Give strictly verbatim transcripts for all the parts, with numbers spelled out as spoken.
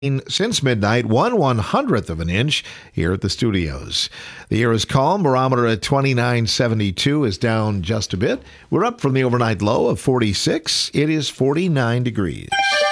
Since midnight, one one hundredth of an inch here at the studios. The air is calm. Barometer at twenty-nine seventy-two is down just a bit. We're up from the overnight low of forty-six. It is forty-nine degrees.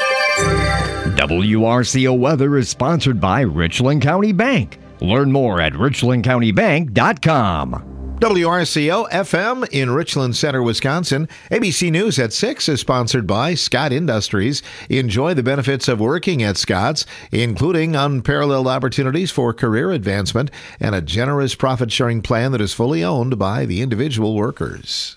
W R C O weather is sponsored by Richland County Bank. Learn more at richland county bank dot com. W R C O F M in Richland Center, Wisconsin. A B C News at six is sponsored by Scott Industries. Enjoy the benefits of working at Scott's, including unparalleled opportunities for career advancement and a generous profit-sharing plan that is fully owned by the individual workers.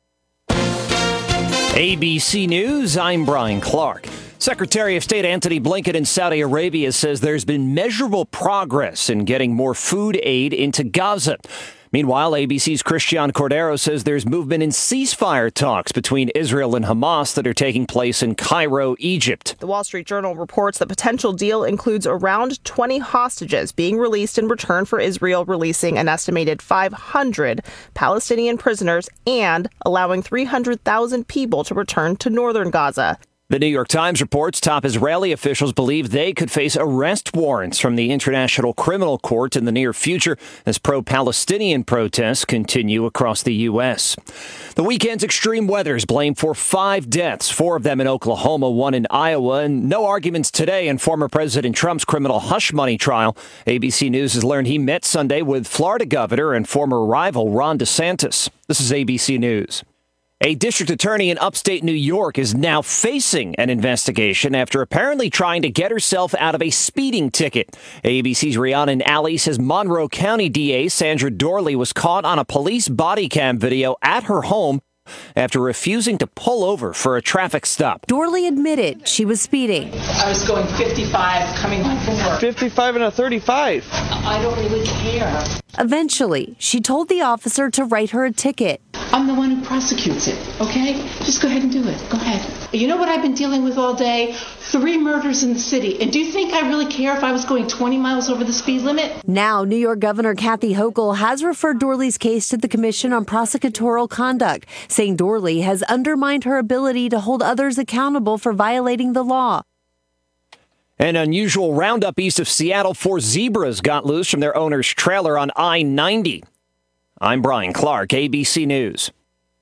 A B C News, I'm Brian Clark. Secretary of State Antony Blinken in Saudi Arabia says there's been measurable progress in getting more food aid into Gaza. Meanwhile, A B C's Christian Cordero says there's movement in ceasefire talks between Israel and Hamas that are taking place in Cairo, Egypt. The Wall Street Journal reports the potential deal includes around twenty hostages being released in return for Israel releasing an estimated five hundred Palestinian prisoners and allowing three hundred thousand people to return to northern Gaza. The New York Times reports top Israeli officials believe they could face arrest warrants from the International Criminal Court in the near future as pro-Palestinian protests continue across the U S. The weekend's extreme weather is blamed for five deaths, four of them in Oklahoma, one in Iowa, and no arguments today in former President Trump's criminal hush money trial. A B C News has learned he met Sunday with Florida governor and former rival Ron DeSantis. This is A B C News. A district attorney in upstate New York is now facing an investigation after apparently trying to get herself out of a speeding ticket. A B C's Rhiannon Alley says Monroe County D A Sandra Dorley was caught on a police body cam video at her home after refusing to pull over for a traffic stop. Dorley admitted she was speeding. I was going fifty-five coming home from work. fifty-five and a thirty-five. I don't really care. Eventually, she told the officer to write her a ticket. I'm the one who prosecutes it, okay? Just go ahead and do it. Go ahead. You know what I've been dealing with all day? Three murders in the city. And do you think I really care if I was going twenty miles over the speed limit? Now, New York Governor Kathy Hochul has referred Dorley's case to the Commission on Prosecutorial Conduct, saying Dorley has undermined her ability to hold others accountable for violating the law. An unusual roundup east of Seattle. Four zebras got loose from their owner's trailer on I ninety. I'm Brian Clark, A B C News.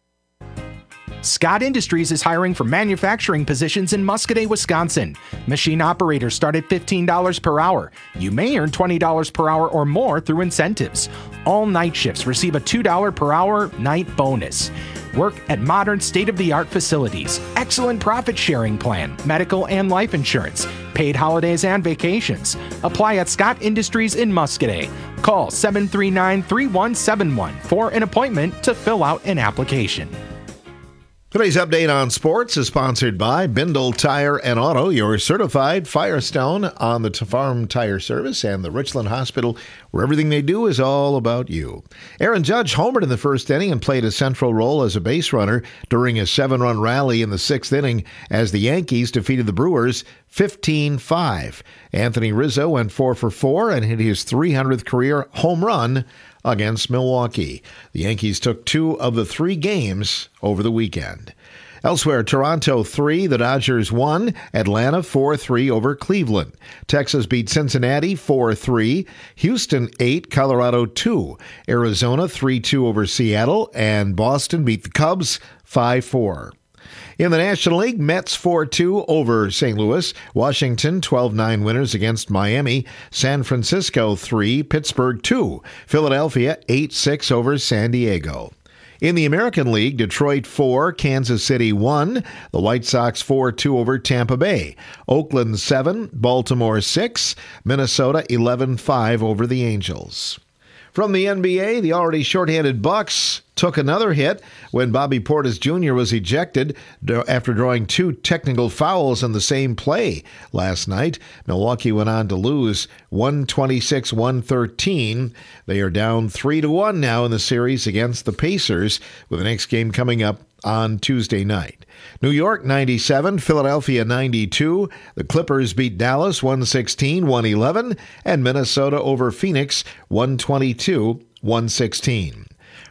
Scott Industries is hiring for manufacturing positions in Muscoda, Wisconsin. Machine operators start at fifteen dollars per hour. You may earn twenty dollars per hour or more through incentives. All night shifts receive a two dollars per hour night bonus. Work at modern state-of-the-art facilities. Excellent profit-sharing plan, medical and life insurance, paid holidays and vacations. Apply at Scott Industries in Muscoda. Call seven three nine, three one seven one for an appointment to fill out an application. Today's update on sports is sponsored by Bindle Tire and Auto, your certified Firestone on the Farm Tire Service and the Richland Hospital, where everything they do is all about you. Aaron Judge homered in the first inning and played a central role as a base runner during a seven-run rally in the sixth inning as the Yankees defeated the Brewers fifteen five. Anthony Rizzo went four for four and hit his three hundredth career home run against Milwaukee. The Yankees took two of the three games over the weekend. Elsewhere, Toronto three, the Dodgers one, Atlanta four three over Cleveland. Texas beat Cincinnati four three, Houston eight, Colorado two, Arizona three two over Seattle, and Boston beat the Cubs five four. In the National League, Mets four two over Saint Louis. Washington twelve nine winners against Miami. San Francisco three, Pittsburgh two. Philadelphia eight six over San Diego. In the American League, Detroit four, Kansas City one. The White Sox four two over Tampa Bay. Oakland seven, Baltimore six. Minnesota eleven five over the Angels. From the N B A, the already shorthanded Bucks took another hit when Bobby Portis Junior was ejected after drawing two technical fouls in the same play last night. Milwaukee went on to lose one twenty-six one thirteen. They are down three to one now in the series against the Pacers, with the next game coming up on Tuesday night. New York ninety-seven, Philadelphia ninety-two. The Clippers beat Dallas one sixteen one eleven, and Minnesota over Phoenix one twenty-two one sixteen.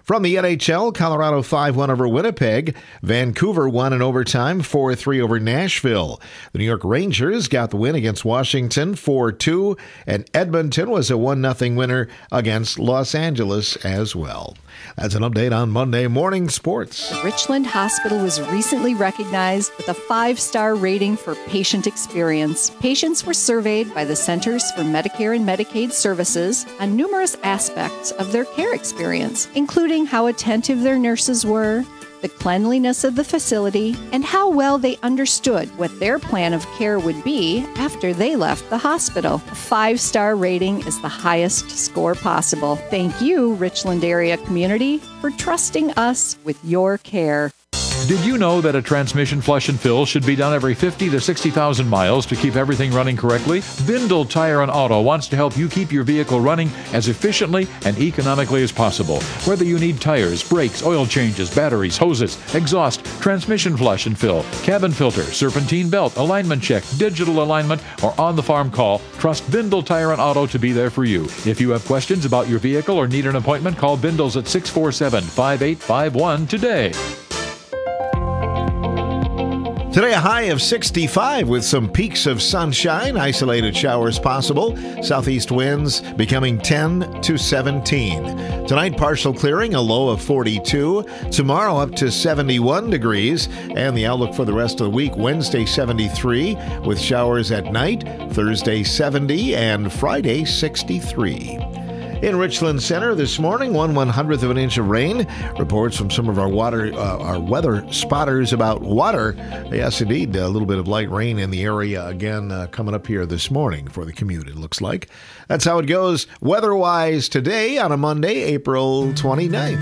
From the N H L, Colorado five one over Winnipeg. Vancouver won in overtime four three over Nashville. The New York Rangers got the win against Washington four two, and Edmonton was a one nothing winner against Los Angeles as well. That's an update on Monday Morning Sports. Richland Hospital was recently recognized with a five-star rating for patient experience. Patients were surveyed by the Centers for Medicare and Medicaid Services on numerous aspects of their care experience, including how attentive their nurses were, the cleanliness of the facility, and how well they understood what their plan of care would be after they left the hospital. A five-star rating is the highest score possible. Thank you, Richland area community, for trusting us with your care. Did you know that a transmission flush and fill should be done every fifty to sixty thousand miles to keep everything running correctly? Bindle Tire and Auto wants to help you keep your vehicle running as efficiently and economically as possible. Whether you need tires, brakes, oil changes, batteries, hoses, exhaust, transmission flush and fill, cabin filter, serpentine belt, alignment check, digital alignment, or on-the-farm call, trust Bindle Tire and Auto to be there for you. If you have questions about your vehicle or need an appointment, call Bindles at six four seven, five eight five one today. Today, a high of sixty-five with some peaks of sunshine, isolated showers possible, southeast winds becoming ten to seventeen. Tonight, partial clearing, a low of forty-two. Tomorrow, up to seventy-one degrees. And the outlook for the rest of the week, Wednesday, seventy-three, with showers at night, Thursday, seventy, and Friday, sixty-three. In Richland Center this morning, one one hundredth of an inch of rain. Reports from some of our water, uh, our weather spotters about water. Yes, indeed, a little bit of light rain in the area again uh, coming up here this morning for the commute, it looks like. That's how it goes weather-wise today on a Monday, April twenty-ninth.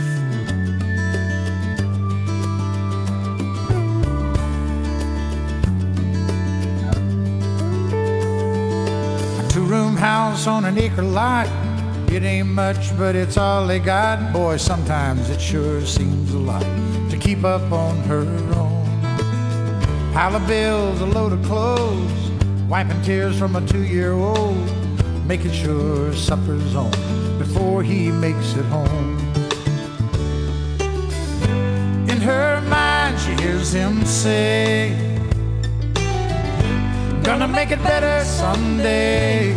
A two-room house on an acre lot. It ain't much, but it's all they got. Boy, sometimes it sure seems a lot to keep up on her own. Pile of bills, a load of clothes, wiping tears from a two-year-old, making sure supper's on before he makes it home. In her mind, she hears him say, gonna make it better someday.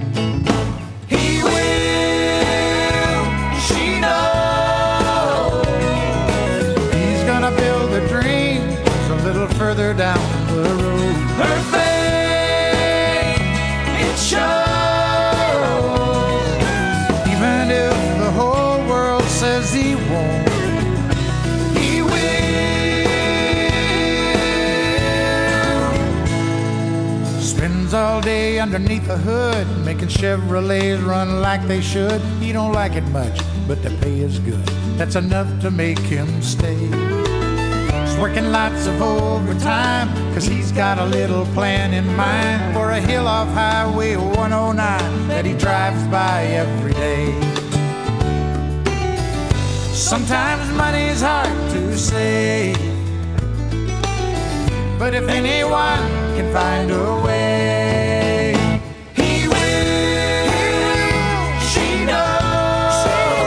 Further down the road, her faith, it shows. Even if the whole world says he won't, he will. Spends all day underneath the hood, making Chevrolets run like they should. He don't like it much, but the pay is good. That's enough to make him stay. Working lots of overtime, cause he's got a little plan in mind for a hill off Highway one oh nine that he drives by every day. Sometimes money's hard to save, but if anyone can find a way, he will. She knows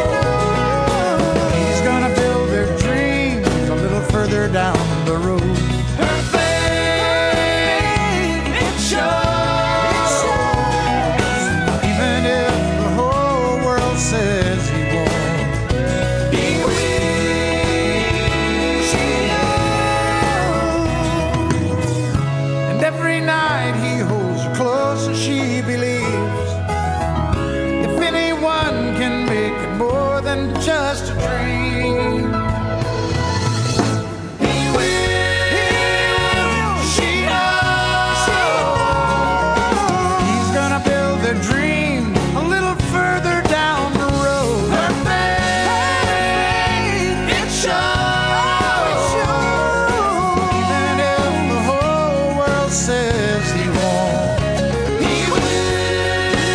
he's gonna build their dreams a little further down the road. Her faith, it shows. Even if the whole world says he won't, he will. She knows. And every night he holds her close and she believes if anyone can make it more than just a dream, says he won't, he will.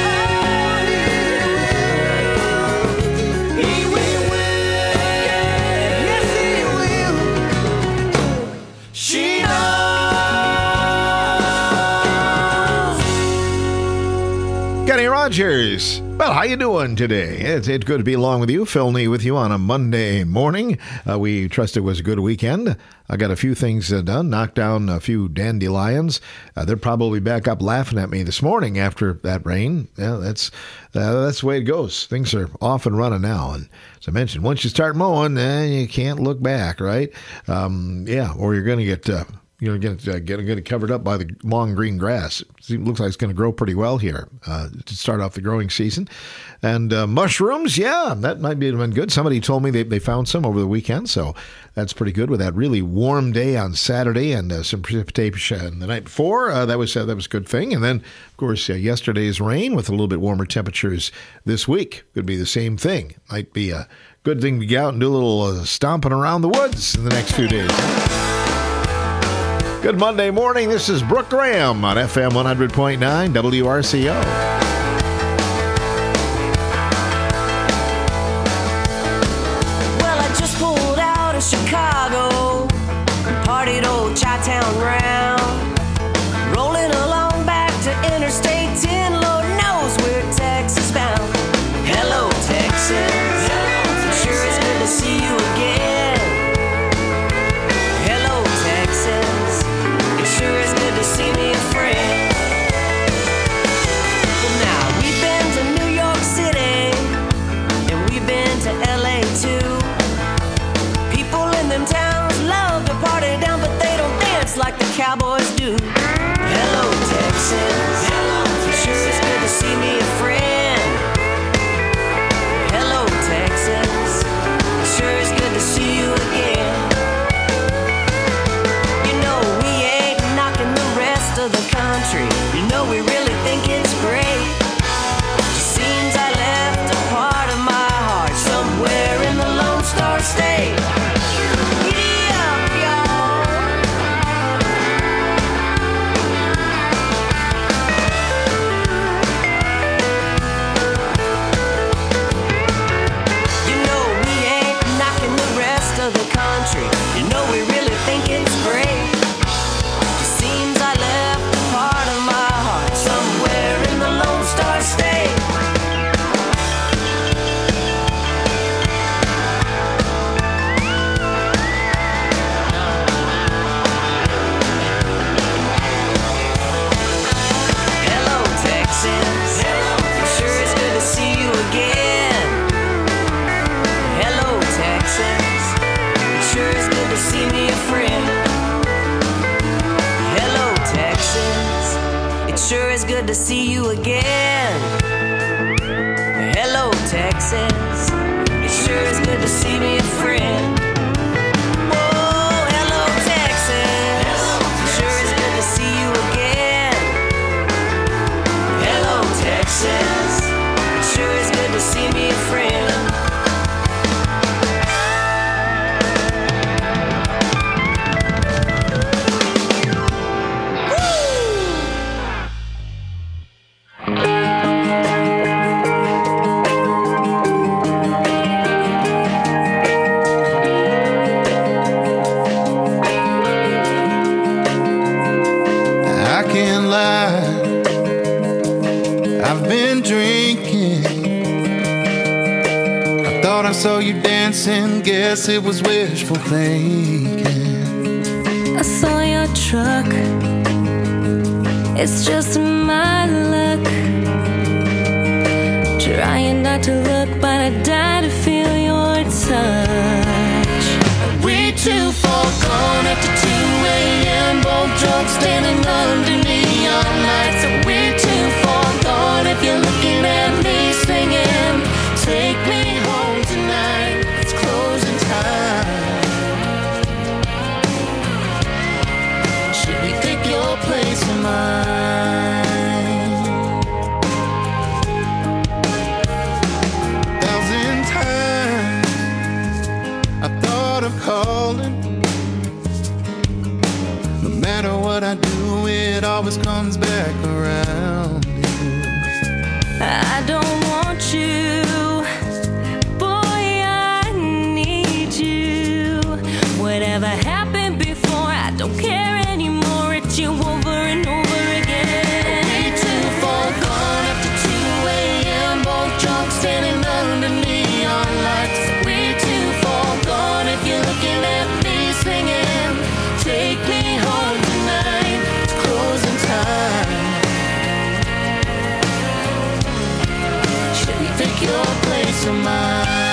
Kenny Rogers. Well, how you doing today? It's, it's good to be along with you. Phil Nee with you on a Monday morning. Uh, we trust it was a good weekend. I got a few things uh, done, knocked down a few dandelions. Uh, they're probably back up laughing at me this morning after that rain. Yeah, that's uh, that's the way it goes. Things are off and running now. And as I mentioned, once you start mowing, eh, you can't look back, right? Um, yeah, or you're going to get... Uh, You know, get uh, get get it covered up by the long green grass. It looks like it's going to grow pretty well here uh, to start off the growing season. And uh, mushrooms, yeah, that might be been good. Somebody told me they, they found some over the weekend, so that's pretty good with that really warm day on Saturday and uh, some precipitation the night before. Uh, that was uh, that was a good thing. And then, of course, uh, yesterday's rain with a little bit warmer temperatures this week could be the same thing. Might be a good thing to get out and do a little uh, stomping around the woods in the next few days. Good Monday morning. This is Brooke Graham on F M one hundred point nine W R C O. Well, I just pulled out of Chicago, partied old Chi-Town round, rolling along back to Interstate ten, Lord knows we're Texas bound. Hello, Texas. Sure is good to see you again. See me a friend. Well, now we've been to New York City and we've been to L A too. People in them towns love to party down, but they don't dance like the cowboys do. Hello, Texas. Sure it's good to see me a friend. Hello, Texas. Sure it's good to see you again. Of the country, you know we really think it's great. Just seems I left a part of my heart somewhere in the Lone Star State. Giddy up, y'all. You know we ain't knocking the rest of the country. You know we really think it's great. Seems I left a part of my heart somewhere in the Lone Star State. Hello, Texas. Sure it's good to see you again. Hello, Texas. Sure it's good to see me a friend. Texas, it sure is good to see you again. Hello, Texas, it sure is good to see me a friend. Oh, hello, Texas, it sure is good to see you again. Hello, Texas, it sure is good to see me a friend. Saw you dancing, guess it was wishful thinking. I saw your truck, it's just my luck. Trying not to look, but I die to feel your touch. Way too far gone after two a.m. Both drunk, standing under neon lights. Way too far gone if you're looking at me singing. Take me home tonight, it's closing time. Should we take your place or mine? Thousand times I thought of calling. No matter what I do, it always comes back around. place of mind.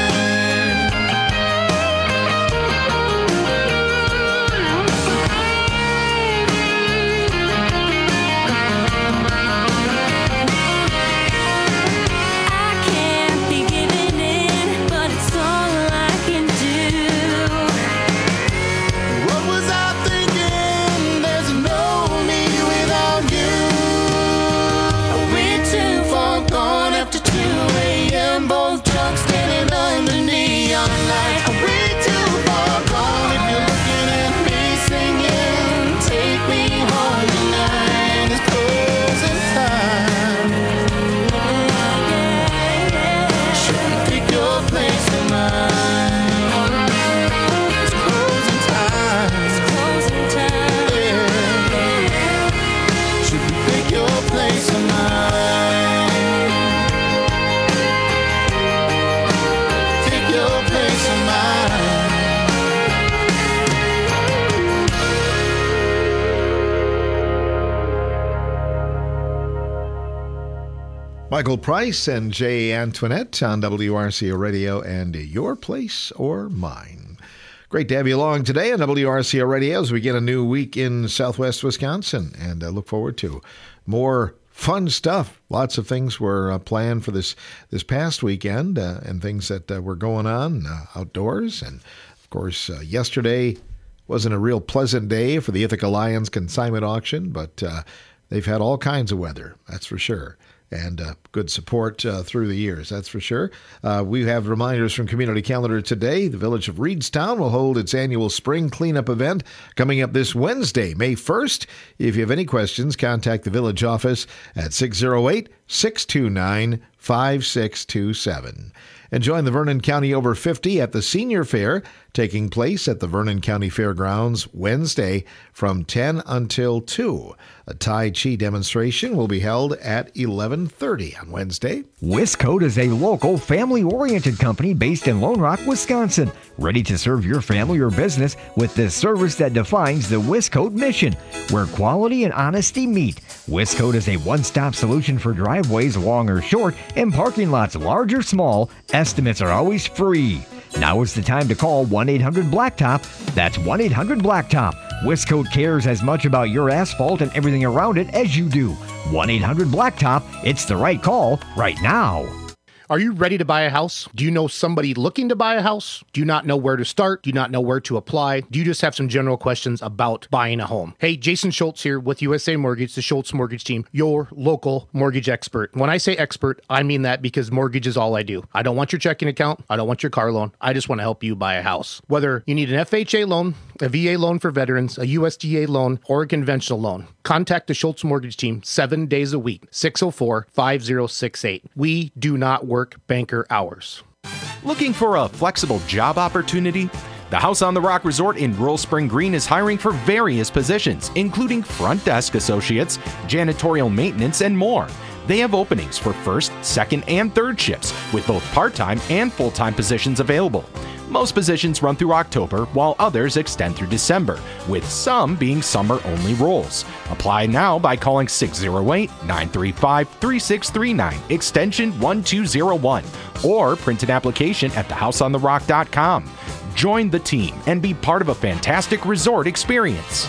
Michael Price and Jay Antoinette on W R C A Radio and Your Place or Mine. Great to have you along today on W R C A Radio as we get a new week in Southwest Wisconsin, and I look forward to more fun stuff. Lots of things were uh, planned for this this past weekend uh, and things that uh, were going on uh, outdoors. And, of course, uh, yesterday wasn't a real pleasant day for the Ithaca Lions consignment auction, but uh, they've had all kinds of weather, that's for sure. And uh, good support uh, through the years, that's for sure. Uh, we have reminders from Community Calendar today. The Village of Reedstown will hold its annual spring cleanup event coming up this Wednesday, May first. If you have any questions, contact the village office at six oh eight, six two nine, five six two seven. And join the Vernon County Over fifty at the Senior Fair, taking place at the Vernon County Fairgrounds Wednesday from ten until two. A Tai Chi demonstration will be held at eleven thirty on Wednesday. Wiscoat is a local, family-oriented company based in Lone Rock, Wisconsin, ready to serve your family or business with the service that defines the Wiscoat mission, where quality and honesty meet. Wiscoat is a one-stop solution for driveways, long or short, and parking lots, large or small. Estimates are always free. Now is the time to call one eight hundred blacktop. That's one eight hundred blacktop. Wiscoat cares as much about your asphalt and everything around it as you do. one eight hundred blacktop. It's the right call right now. Are you ready to buy a house? Do you know somebody looking to buy a house? Do you not know where to start? Do you not know where to apply? Do you just have some general questions about buying a home? Hey, Jason Schultz here with U S A Mortgage, the Schultz Mortgage Team, your local mortgage expert. When I say expert, I mean that because mortgage is all I do. I don't want your checking account. I don't want your car loan. I just want to help you buy a house. Whether you need an F H A loan, a V A loan for veterans, a U S D A loan, or a conventional loan, contact the Schultz Mortgage Team seven days a week, six oh four, five oh six eight. We do not work banker hours. Looking for a flexible job opportunity? The House on the Rock Resort in Rural Spring Green is hiring for various positions, including front desk associates, janitorial maintenance, and more. They have openings for first, second, and third shifts, with both part-time and full-time positions available. Most positions run through October, while others extend through December, with some being summer-only roles. Apply now by calling six oh eight, nine three five, three six three nine, extension one two oh one, or print an application at the house on the rock dot com. Join the team and be part of a fantastic resort experience.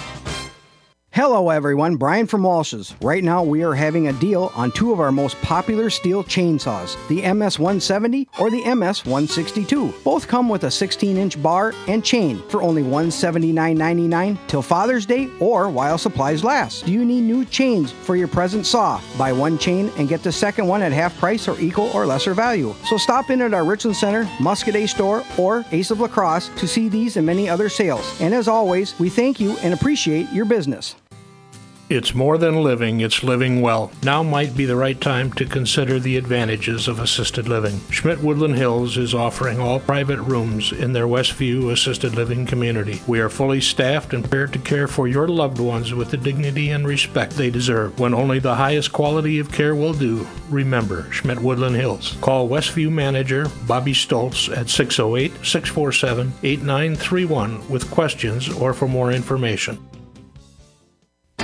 Hello everyone, Brian from Walsh's. Right now we are having a deal on two of our most popular steel chainsaws, the M S one seventy or the M S one sixty-two. Both come with a sixteen inch bar and chain for only one hundred seventy-nine ninety-nine till Father's Day or while supplies last. Do you need new chains for your present saw? Buy one chain and get the second one at half price or equal or lesser value. So stop in at our Richland Center, Muscadet store, or Ace of La Crosse to see these and many other sales. And as always, we thank you and appreciate your business. It's more than living, it's living well. Now might be the right time to consider the advantages of assisted living. Schmidt Woodland Hills is offering all private rooms in their Westview assisted living community. We are fully staffed and prepared to care for your loved ones with the dignity and respect they deserve. When only the highest quality of care will do, remember Schmidt Woodland Hills. Call Westview manager Bobby Stoltz at six oh eight, six four seven, eight nine three one with questions or for more information.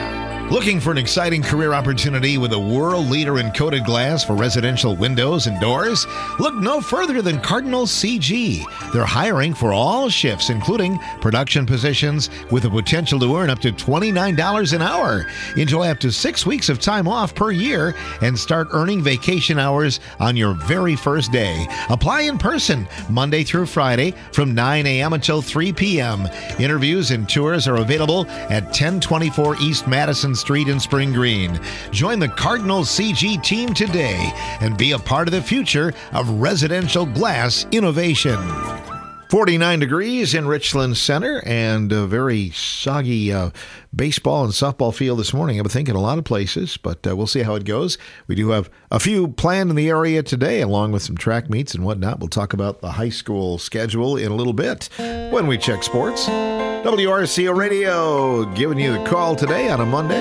Looking for an exciting career opportunity with a world leader in coated glass for residential windows and doors? Look no further than Cardinal C G. They're hiring for all shifts, including production positions, with the potential to earn up to twenty-nine dollars an hour. Enjoy up to six weeks of time off per year and start earning vacation hours on your very first day. Apply in person Monday through Friday from nine a.m. until three p.m. Interviews and tours are available at ten twenty-four East Madison Street in Spring Green. Join the Cardinal C G team today and be a part of the future of residential glass innovation. forty-nine degrees in Richland Center and a very soggy uh, baseball and softball field this morning. I would think in a lot of places, but uh, we'll see how it goes. We do have a few planned in the area today, along with some track meets and whatnot. We'll talk about the high school schedule in a little bit when we check sports. W R C O Radio giving you the call today on a Monday.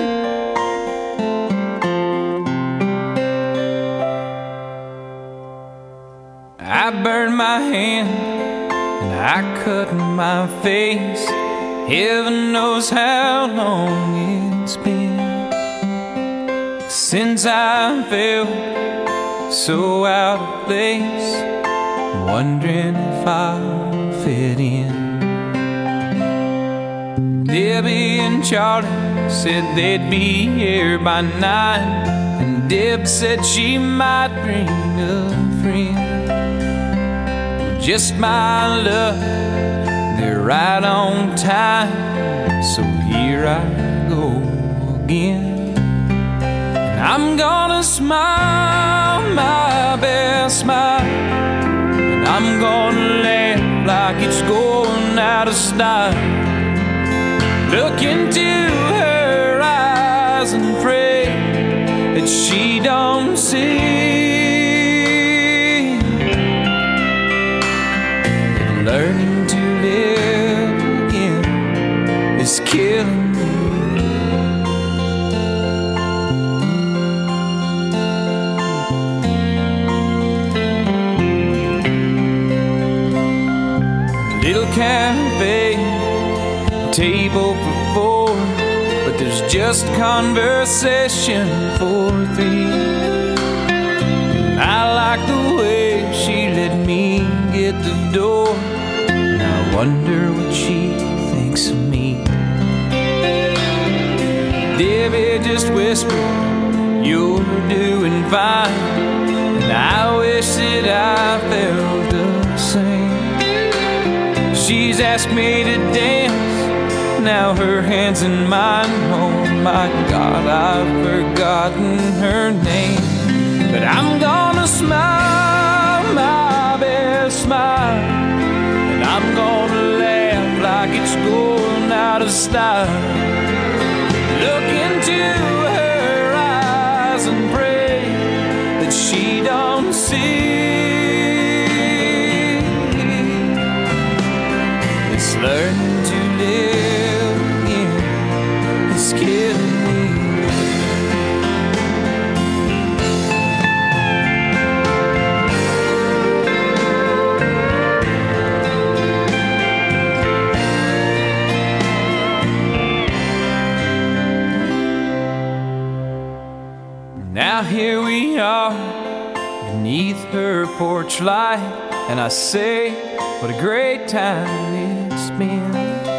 I burned my hand and I cut my face. Heaven knows how long it's been since I felt so out of place, wondering if I'll fit in. Debbie and Charlie said they'd be here by nine, and Deb said she might bring a friend. Just my luck, they're right on time, so here I go again. And I'm gonna smile my best smile, and I'm gonna laugh like it's going out of style. Look into her eyes and pray that she don't see that learning to live again is killing me. Little cafe, table for four, but there's just conversation for three. I like the way she let me get the door, and I wonder what she thinks of me. Debbie just whispered, you're doing fine, and I wish that I felt the same. She's asked me to dance, now her hands in mine. Oh my God, I've forgotten her name. But I'm gonna smile my best smile, and I'm gonna laugh like it's going out of style. Look into her eyes and pray that she don't see it's learning to live again, it's killing me. Now here we are beneath her porch light, and I say, what a great time it's been.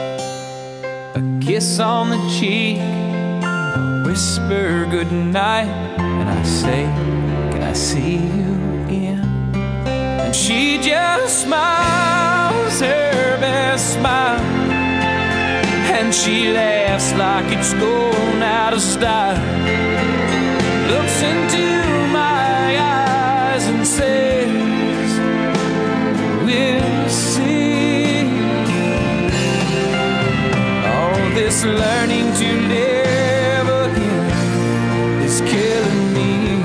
A kiss on the cheek, a whisper goodnight, and I say, can I see you again? And she just smiles her best smile, and she laughs like it's going out of style. Looks into my eyes and says, we'll see. All this learning to live again is killing me.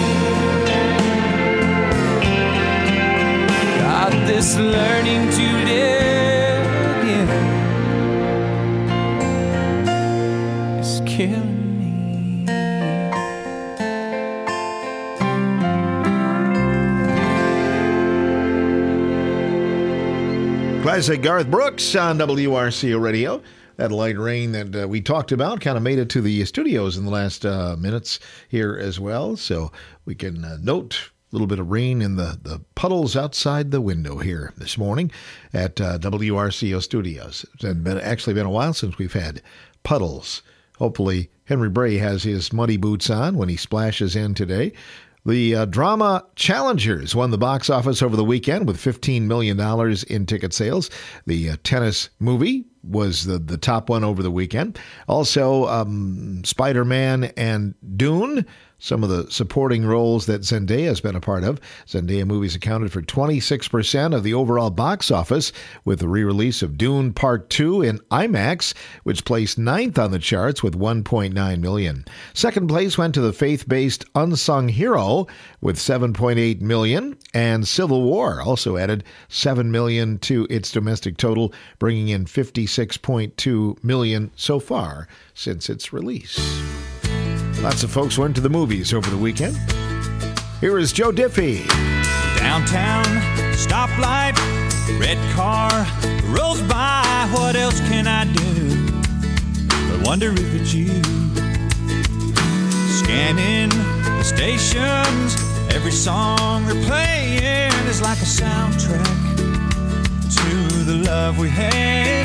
God, this learning to live again is killing me. Classic Garth Brooks on W R C O Radio. That light rain that uh, we talked about kind of made it to the studios in the last uh, minutes here as well. So we can uh, note a little bit of rain in the, the puddles outside the window here this morning at uh, W R C O Studios. It's been, actually been a while since we've had puddles. Hopefully Henry Bray has his muddy boots on when he splashes in today. The uh, drama Challengers won the box office over the weekend with fifteen million dollars in ticket sales. The uh, tennis movie was the, the top one over the weekend. Also, um, Spider-Man and Dune, some of the supporting roles that Zendaya has been a part of. Zendaya movies accounted for twenty-six percent of the overall box office, with the re-release of Dune Part two in IMAX, which placed ninth on the charts with one point nine million dollars. Second place went to the faith-based Unsung Hero with seven point eight million dollars, and Civil War also added seven million dollars to its domestic total, bringing in fifty-six point two million dollars so far since its release. Lots of folks went to the movies over the weekend. Here is Joe Diffie. Downtown, stoplight, red car rolls by. What else can I do but wonder if it's you? Scanning the stations, every song they're playing is like a soundtrack to the love we had.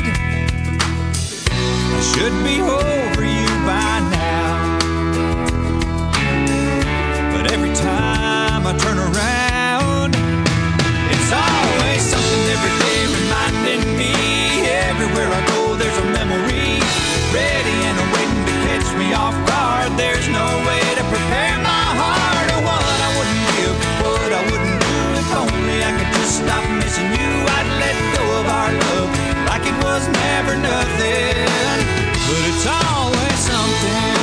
I should be over you by now, but every time I turn around, it's always something every day reminding me. Everywhere I go, there's a memory ready and waiting to catch me off guard. There's no way to prepare my heart, or what I wouldn't give, what I wouldn't do. If only I could just stop missing you, I'd let go of our love like it was never nothing. But it's always something.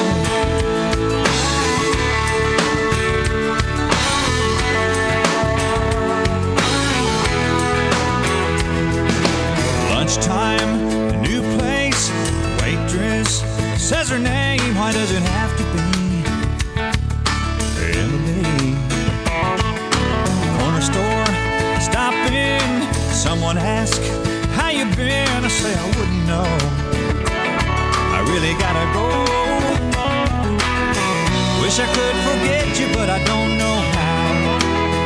Lunchtime, a new place, waitress says her name. Why does it have to be Emily? Corner store, stop in, someone ask how you been. I say I wouldn't know, I really gotta go. Wish I could forget you, but I don't know how.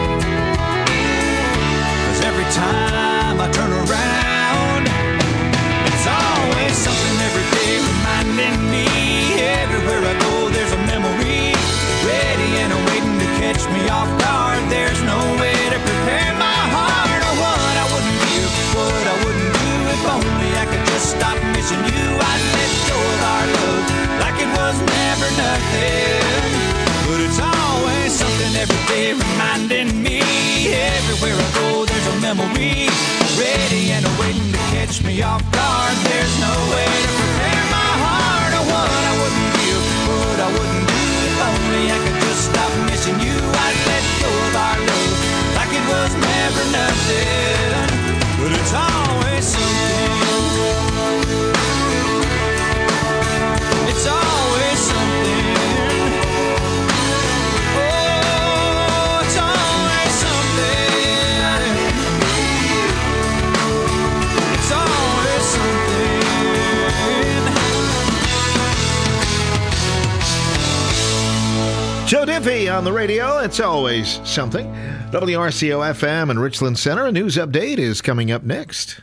'Cause every time I turn around, it's always something every day reminding me. Everywhere I go, there's a memory ready and waiting to catch me off guard. There's no way to prepare my heart, or what I wouldn't give, what I wouldn't do. If only I could just stop missing you, I'd let go of our love like it was never nothing. But it's always something every day reminding me. Everywhere I go, there's a memory ready and waiting to catch me off guard. There's no way to prepare my heart, or what I wouldn't give, what I wouldn't do. If only I could just stop missing you, I'd let go of our love like it was never nothing. But it's always something. It's always something. Oh, it's always something. It's always something. Joe Diffie on the radio. It's always something. W R C O F M and Richland Center. A news update is coming up next.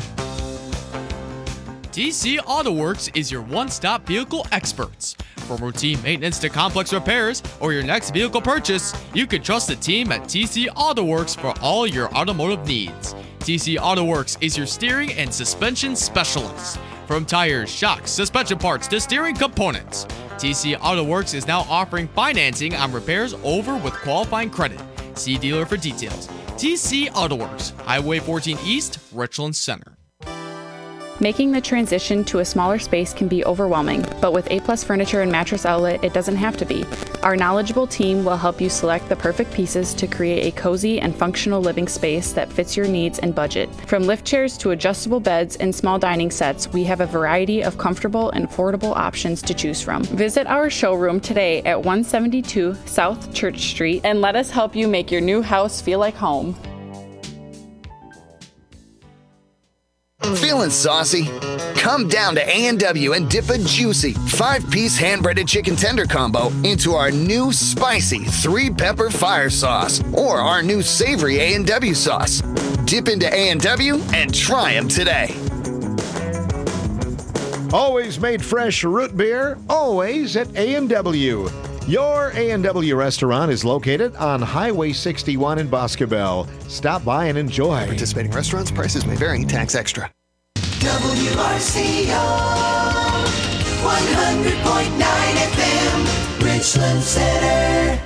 T C Auto Works is your one-stop vehicle experts. From routine maintenance to complex repairs or your next vehicle purchase, you can trust the team at T C Auto Works for all your automotive needs. T C Auto Works is your steering and suspension specialist. From tires, shocks, suspension parts to steering components, T C Auto Works is now offering financing on repairs over with qualifying credit. See dealer for details. T C Auto Works, Highway fourteen East, Richland Center. Making the transition to a smaller space can be overwhelming, but with A-Plus Furniture and Mattress Outlet, it doesn't have to be. Our knowledgeable team will help you select the perfect pieces to create a cozy and functional living space that fits your needs and budget. From lift chairs to adjustable beds and small dining sets, we have a variety of comfortable and affordable options to choose from. Visit our showroom today at one seventy-two South Church Street and let us help you make your new house feel like home. Feeling saucy? Come down to A and W and dip a juicy five-piece hand-breaded chicken tender combo into our new spicy three-pepper fire sauce or our new savory A and W sauce. Dip into A and W and try them today. Always made fresh root beer, always at A and W. Your A and W restaurant is located on Highway sixty-one in Boscobel. Stop by and enjoy. Participating restaurants, prices may vary, tax extra. W R C O one hundred point nine F M, Richland Center.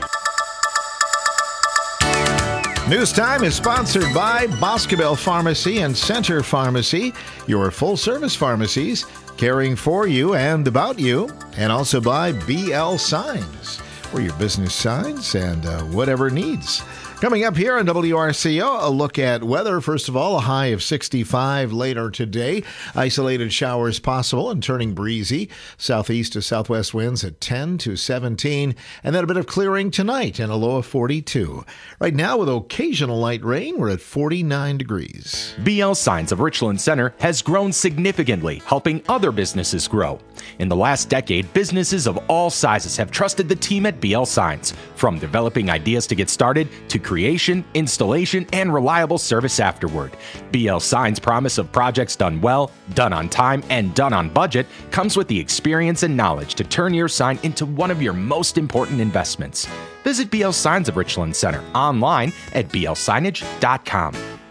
News Time is sponsored by Boscobel Pharmacy and Center Pharmacy, your full-service pharmacies, caring for you and about you, and also by B L Signs, for your business signs and uh, whatever needs. Coming up here on W R C O, a look at weather. First of all, a high of sixty-five later today. Isolated showers possible and turning breezy. Southeast to southwest winds at ten to seventeen. And then a bit of clearing tonight and a low of forty-two. Right now, with occasional light rain, we're at forty-nine degrees. B L Signs of Richland Center has grown significantly, helping other businesses grow. In the last decade, businesses of all sizes have trusted the team at B L Signs, from developing ideas to get started to creation, installation, and reliable service afterward. B L Signs' promise of projects done well, done on time, and done on budget comes with the experience and knowledge to turn your sign into one of your most important investments. Visit B L Signs of Richland Center online at b l signage dot com.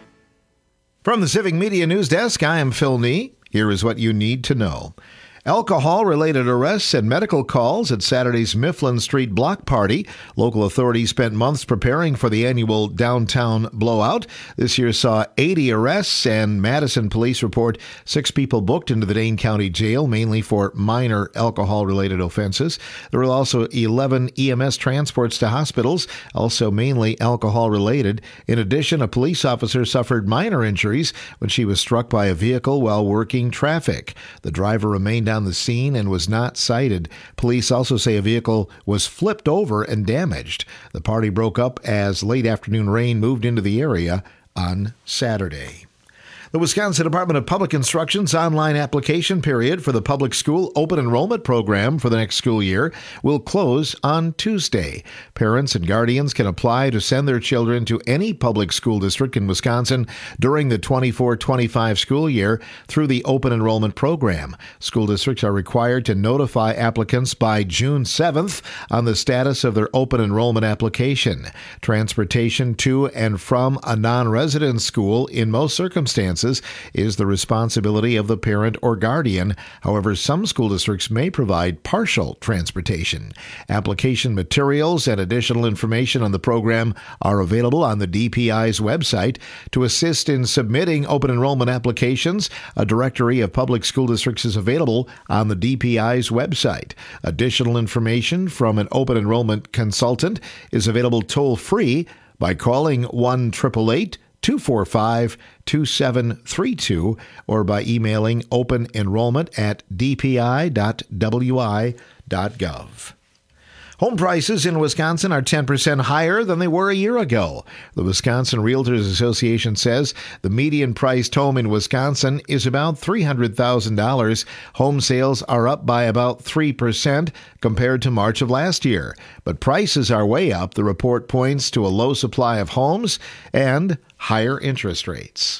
From the Civic Media News Desk, I am Phil Nee. Here is what you need to know. Alcohol-related arrests and medical calls at Saturday's Mifflin Street block party. Local authorities spent months preparing for the annual downtown blowout. This year saw eighty arrests, and Madison police report six people booked into the Dane County Jail, mainly for minor alcohol-related offenses. There were also eleven E M S transports to hospitals, also mainly alcohol-related. In addition, a police officer suffered minor injuries when she was struck by a vehicle while working traffic. The driver remained on the scene and was not cited. Police also say a vehicle was flipped over and damaged. The party broke up as late afternoon rain moved into the area on Saturday. The Wisconsin Department of Public Instruction's online application period for the public school open enrollment program for the next school year will close on Tuesday. Parents and guardians can apply to send their children to any public school district in Wisconsin during the twenty-four twenty-five school year through the open enrollment program. School districts are required to notify applicants by June seventh on the status of their open enrollment application. Transportation to and from a non-resident school in most circumstances is the responsibility of the parent or guardian. However, some school districts may provide partial transportation. Application materials and additional information on the program are available on the D P I's website. To assist in submitting open enrollment applications, a directory of public school districts is available on the D P I's website. Additional information from an open enrollment consultant is available toll-free by calling one eight eight eight, two four five, two seven three two or by emailing openenrollment at d p i dot w i dot gov. Home prices in Wisconsin are ten percent higher than they were a year ago. The Wisconsin Realtors Association says the median priced home in Wisconsin is about three hundred thousand dollars. Home sales are up by about three percent compared to March of last year. But prices are way up. The report points to a low supply of homes and higher interest rates.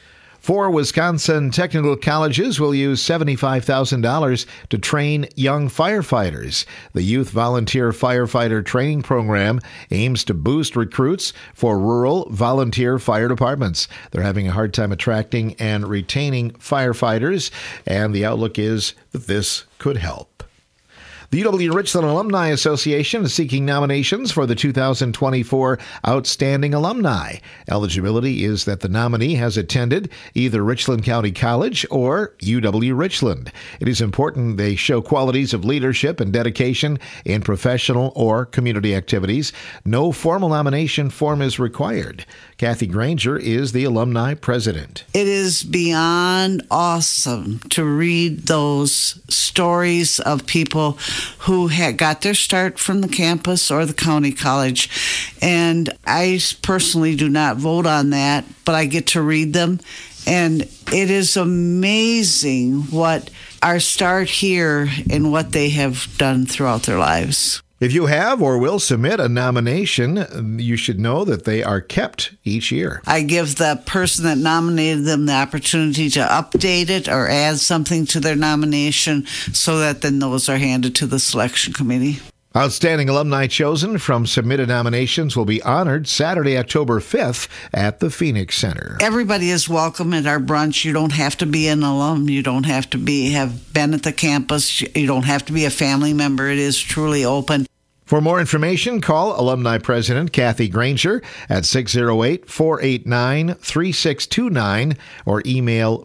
Four Wisconsin technical colleges will use seventy-five thousand dollars to train young firefighters. The Youth Volunteer Firefighter Training Program aims to boost recruits for rural volunteer fire departments. They're having a hard time attracting and retaining firefighters, and the outlook is that this could help. The U W Richland Alumni Association is seeking nominations for the two thousand twenty-four Outstanding Alumni. Eligibility is that the nominee has attended either Richland County College or U W Richland. It is important they show qualities of leadership and dedication in professional or community activities. No formal nomination form is required. Kathy Granger is the alumni president. It is beyond awesome to read those stories of people who had got their start from the campus or the county college. And I personally do not vote on that, but I get to read them. And it is amazing what our start here and what they have done throughout their lives. If you have or will submit a nomination, you should know that they are kept each year. I give the person that nominated them the opportunity to update it or add something to their nomination so that then those are handed to the selection committee. Outstanding alumni chosen from submitted nominations will be honored Saturday, October fifth at the Phoenix Center. Everybody is welcome at our brunch. You don't have to be an alum. You don't have to be have been at the campus. You don't have to be a family member. It is truly open. For more information, call Alumni President Kathy Granger at six oh eight, four eight nine, three six two nine or email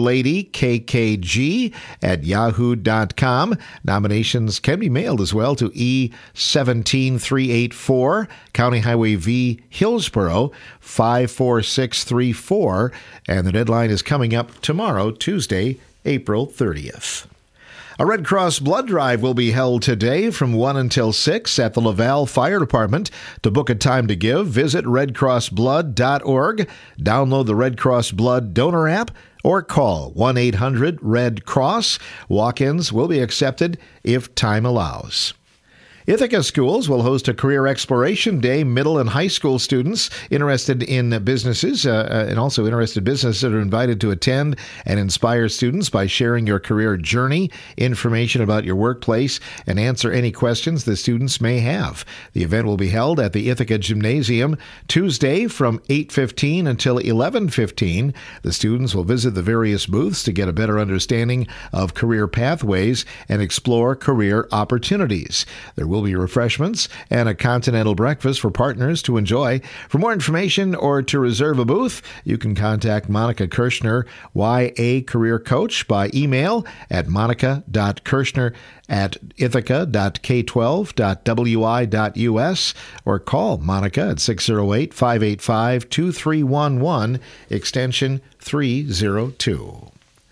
fairladykkg at yahoo dot com. Nominations can be mailed as well to E seventeen three eighty-four, County Highway V, Hillsboro, five four six three four, and the deadline is coming up tomorrow, Tuesday, April thirtieth. A Red Cross blood drive will be held today from one until six at the Laval Fire Department. To book a time to give, visit red cross blood dot org, download the Red Cross Blood Donor app, or call one eight hundred red cross. Walk-ins will be accepted if time allows. Ithaca Schools will host a Career Exploration Day. Middle and high school students interested in businesses uh, and also interested businesses are invited to attend and inspire students by sharing your career journey, information about your workplace, and answer any questions the students may have. The event will be held at the Ithaca Gymnasium Tuesday from eight fifteen until eleven fifteen. The students will visit the various booths to get a better understanding of career pathways and explore career opportunities. There will be refreshments and a continental breakfast for partners to enjoy. For more information or to reserve a booth, you can contact Monica Kirschner, Y A Career Coach, by email at monica dot kirschner at ithaca dot k twelve dot w i dot u s or call Monica at six oh eight, five eight five, two three one one, extension three oh two.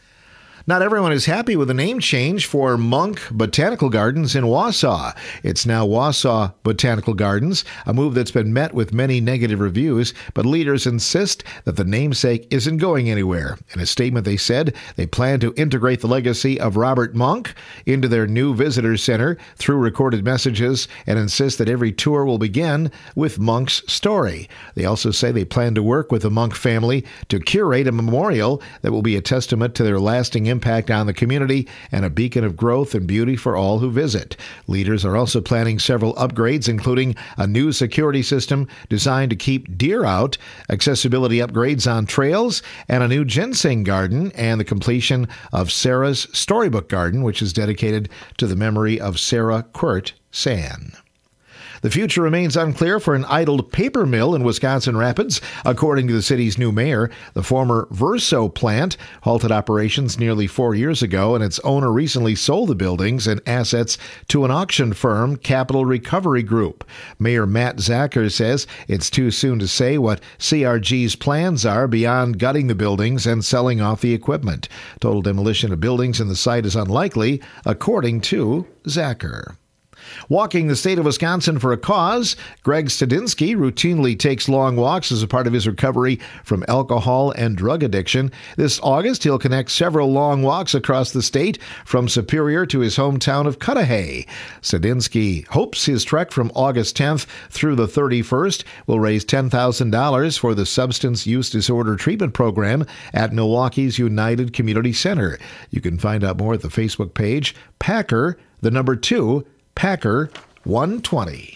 Not everyone is happy with the name change for Monk Botanical Gardens in Wausau. It's now Wausau Botanical Gardens, a move that's been met with many negative reviews, but leaders insist that the namesake isn't going anywhere. In a statement, they said they plan to integrate the legacy of Robert Monk into their new visitor center through recorded messages and insist that every tour will begin with Monk's story. They also say they plan to work with the Monk family to curate a memorial that will be a testament to their lasting impact impact on the community and a beacon of growth and beauty for all who visit. Leaders are also planning several upgrades, including a new security system designed to keep deer out, accessibility upgrades on trails, and a new ginseng garden, and the completion of Sarah's Storybook Garden, which is dedicated to the memory of Sarah Quirt San. The future remains unclear for an idled paper mill in Wisconsin Rapids. According to the city's new mayor, the former Verso plant halted operations nearly four years ago, and its owner recently sold the buildings and assets to an auction firm, Capital Recovery Group. Mayor Matt Zacher says it's too soon to say what C R G's plans are beyond gutting the buildings and selling off the equipment. Total demolition of buildings in the site is unlikely, according to Zacher. Walking the state of Wisconsin for a cause, Greg Stadinsky routinely takes long walks as a part of his recovery from alcohol and drug addiction. This August, he'll connect several long walks across the state from Superior to his hometown of Cudahy. Stadinsky hopes his trek from August tenth through the thirty-first will raise ten thousand dollars for the Substance Use Disorder Treatment Program at Milwaukee's United Community Center. You can find out more at the Facebook page, Packer, the number two, Packer one twenty.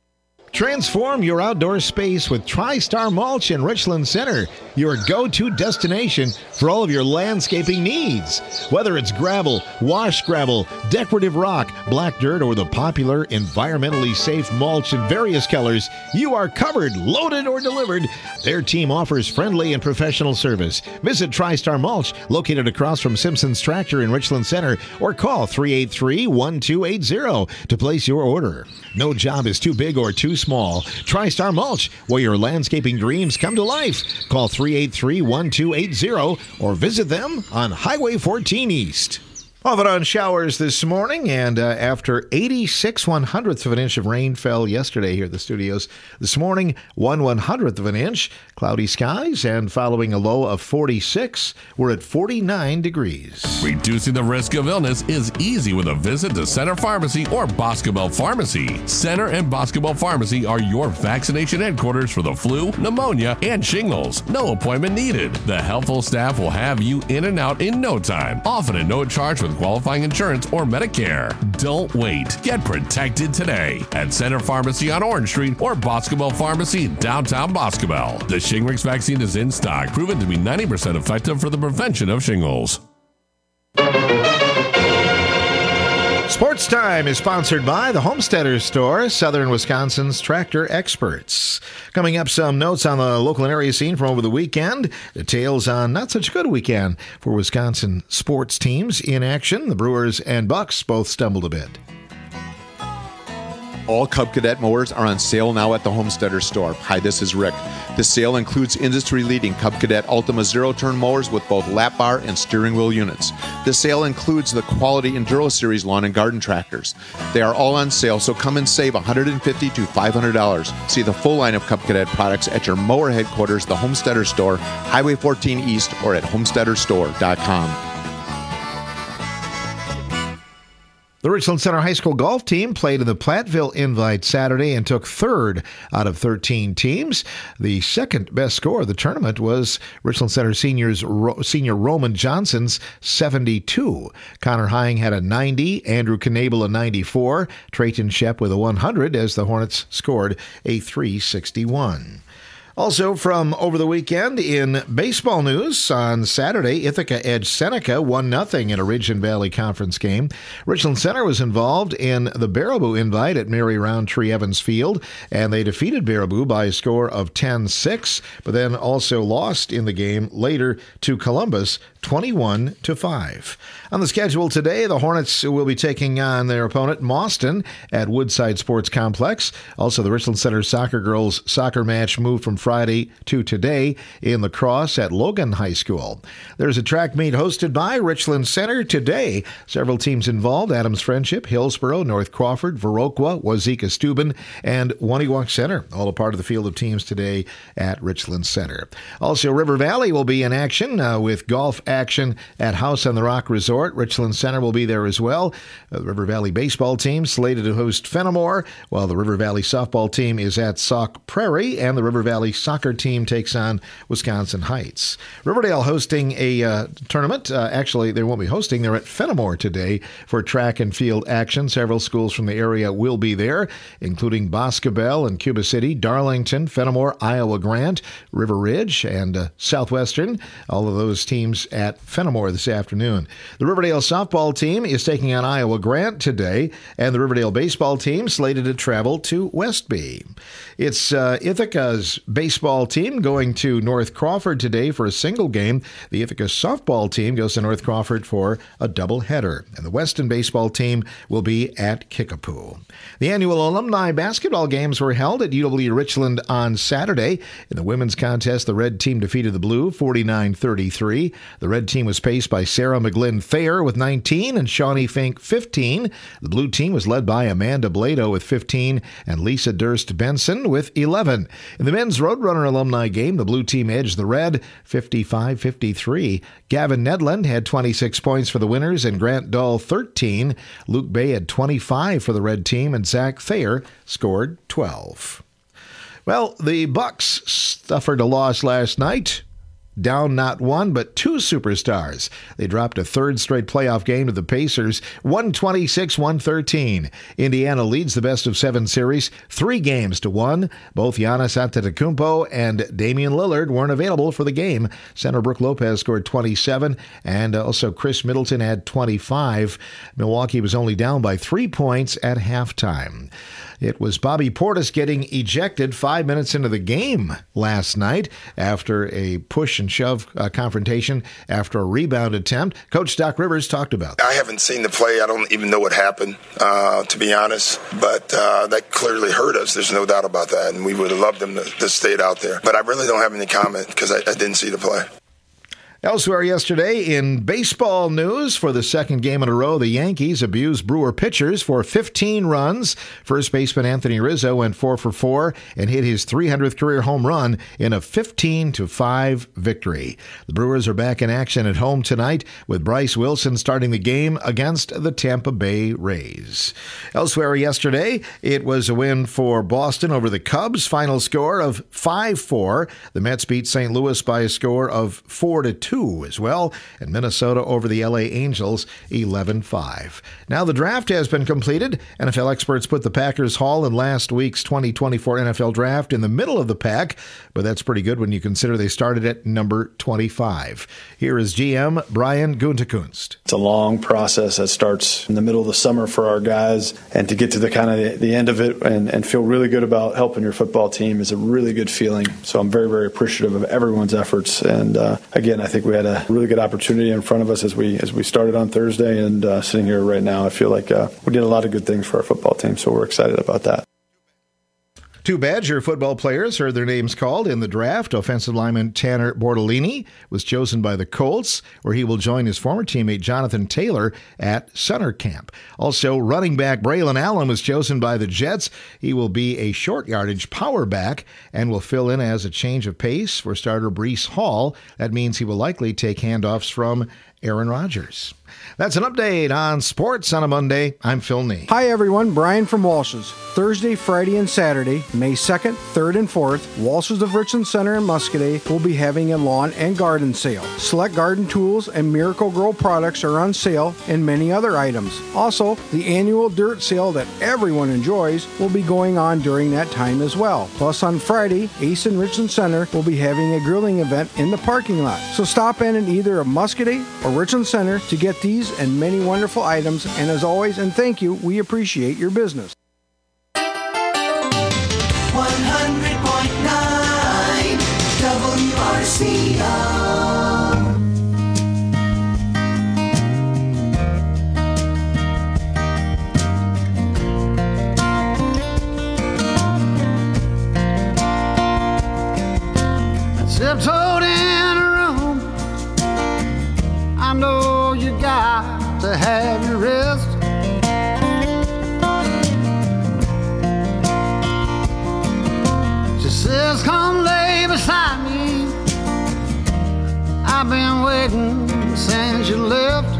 Transform your outdoor space with TriStar Mulch in Richland Center, your go-to destination for all of your landscaping needs. Whether it's gravel, wash gravel, decorative rock, black dirt, or the popular environmentally safe mulch in various colors, you are covered, loaded, or delivered. Their team offers friendly and professional service. Visit TriStar Mulch, located across from Simpson's Tractor in Richland Center, or call three eight three, one two eight zero to place your order. No job is too big or too small. TriStar Mulch, where your landscaping dreams come to life. Call three eight three, one two eight zero or visit them on Highway fourteen East. Off and on showers this morning, and uh, after eighty-six one hundredths of an inch of rain fell yesterday here at the studios, this morning, one one hundredth of an inch, cloudy skies, and following a low of forty-six, we're at forty-nine degrees. Reducing the risk of illness is easy with a visit to Center Pharmacy or Boscobel Pharmacy. Center and Boscobel Pharmacy are your vaccination headquarters for the flu, pneumonia, and shingles. No appointment needed. The helpful staff will have you in and out in no time, often at no charge with qualifying insurance or Medicare. Don't wait. Get protected today at Center Pharmacy on Orange Street or Boscobel Pharmacy in downtown Boscobel. The Shingrix vaccine is in stock, proven to be ninety percent effective for the prevention of shingles. Sports Time is sponsored by the Homesteaders Store, Southern Wisconsin's tractor experts. Coming up, some notes on the local and area scene from over the weekend. Details on not such a good weekend for Wisconsin sports teams in action. The Brewers and Bucks both stumbled a bit. All Cub Cadet mowers are on sale now at the Homesteaders Store. Hi, this is Rick. The sale includes industry-leading Cub Cadet Ultima zero-turn mowers with both lap bar and steering wheel units. The sale includes the quality Enduro Series lawn and garden tractors. They are all on sale, so come and save one hundred fifty dollars to five hundred dollars. See the full line of Cub Cadet products at your mower headquarters, the Homesteaders Store, Highway fourteen East, or at homesteaders store dot com. The Richland Center High School golf team played in the Platteville Invite Saturday and took third out of thirteen teams. The second best score of the tournament was Richland Center seniors senior Roman Johnson's seventy-two. Connor Hying had a ninety, Andrew Knabel a ninety-four, Trayton Shep with a one hundred as the Hornets scored a three sixty-one. Also from over the weekend in baseball news, on Saturday, Ithaca edged Seneca one nothing in a Ridge and Valley Conference game. Richland Center was involved in the Baraboo Invite at Mary Roundtree Evans Field, and they defeated Baraboo by a score of ten six, but then also lost in the game later to Columbus twenty-one to five. On the schedule today, the Hornets will be taking on their opponent, Mauston, at Woodside Sports Complex. Also, the Richland Center Soccer Girls soccer match moved from Friday to today in lacrosse at Logan High School. There's a track meet hosted by Richland Center today. Several teams involved: Adams Friendship, Hillsboro, North Crawford, Viroqua, Wazeeka Steuben, and Waniwak Center, all a part of the field of teams today at Richland Center. Also, River Valley will be in action uh, with golf action at House on the Rock Resort. Richland Center will be there as well. Uh, the River Valley baseball team slated to host Fenimore, while the River Valley softball team is at Sauk Prairie, and the River Valley soccer team takes on Wisconsin Heights. Riverdale hosting a uh, tournament. Uh, actually, they won't be hosting. They're at Fenimore today for track and field action. Several schools from the area will be there, including Boscobel and Cuba City, Darlington, Fenimore, Iowa Grant, River Ridge, and uh, Southwestern. All of those teams at Fenimore this afternoon. The Riverdale softball team is taking on Iowa Grant today, and the Riverdale baseball team slated to travel to Westby. It's uh, Ithaca's baseball team going to North Crawford today for a single game. The Ithaca softball team goes to North Crawford for a doubleheader, and the Weston baseball team will be at Kickapoo. The annual alumni basketball games were held at U W Richland on Saturday. In the women's contest, the red team defeated the blue forty-nine thirty-three. The red team was paced by Sarah McGlynn Thayer with nineteen and Shawnee Fink fifteen. The blue team was led by Amanda Blado with fifteen and Lisa Durst Benson with eleven. In the men's Roadrunner alumni game, the blue team edged the red fifty-five fifty-three. Gavin Nedland had twenty-six points for the winners and Grant Dahl thirteen. Luke Bay had twenty-five for the red team and Zach Thayer scored twelve. Well, the Bucks suffered a loss last night. Down not one, but two superstars. They dropped a third straight playoff game to the Pacers, one twenty-six one thirteen. Indiana leads the best of seven series, three games to one. Both Giannis Antetokounmpo and Damian Lillard weren't available for the game. Center Brook Lopez scored twenty-seven, and also Chris Middleton had twenty-five. Milwaukee was only down by three points at halftime. It was Bobby Portis getting ejected five minutes into the game last night after a push and shove uh, confrontation after a rebound attempt. Coach Doc Rivers talked about that. I haven't seen the play. I don't even know what happened, uh, to be honest. But uh, that clearly hurt us. There's no doubt about that. And we would have loved him to, to stay out there. But I really don't have any comment because I, I didn't see the play. Elsewhere yesterday, in baseball news, for the second game in a row, the Yankees abused Brewer pitchers for fifteen runs. First baseman Anthony Rizzo went four for four and hit his three hundredth career home run in a fifteen to five victory. The Brewers are back in action at home tonight, with Bryce Wilson starting the game against the Tampa Bay Rays. Elsewhere yesterday, it was a win for Boston over the Cubs. Final score of five four. The Mets beat Saint Louis by a score of four to two. As well, and Minnesota over the L A Angels eleven five. Now the draft has been completed. N F L experts put the Packers haul in last week's twenty twenty-four N F L draft in the middle of the pack, but that's pretty good when you consider they started at number twenty-five. Here is G M Brian Gutekunst. It's a long process that starts in the middle of the summer for our guys, and to get to the kind of the end of it and, and feel really good about helping your football team is a really good feeling. So I'm very, very appreciative of everyone's efforts, and uh, again, I think we had a really good opportunity in front of us as we as we started on Thursday, and uh, sitting here right now, I feel like uh, we did a lot of good things for our football team, so we're excited about that. Two Badger football players heard their names called in the draft. Offensive lineman Tanner Bortolini was chosen by the Colts, where he will join his former teammate Jonathan Taylor at center camp. Also, running back Braylon Allen was chosen by the Jets. He will be a short yardage power back and will fill in as a change of pace for starter Breece Hall. That means he will likely take handoffs from Aaron Rodgers. That's an update on sports on a Monday. I'm Phil Nee. Hi, everyone. Brian from Walsh's. Thursday, Friday, and Saturday, May second, third, and fourth, Walsh's of Richland Center in Muscoda will be having a lawn and garden sale. Select garden tools and Miracle Grow products are on sale, and many other items. Also, the annual dirt sale that everyone enjoys will be going on during that time as well. Plus, on Friday, Ace in Richland Center will be having a grilling event in the parking lot. So stop in in either a Muscoda or Richland Center to get these and many wonderful items. And as always, and thank you, we appreciate your business. one hundred point nine W R C O. Tiptoed in a room, I know you got to have your rest. She says, come lay beside me. I've been waiting since you left.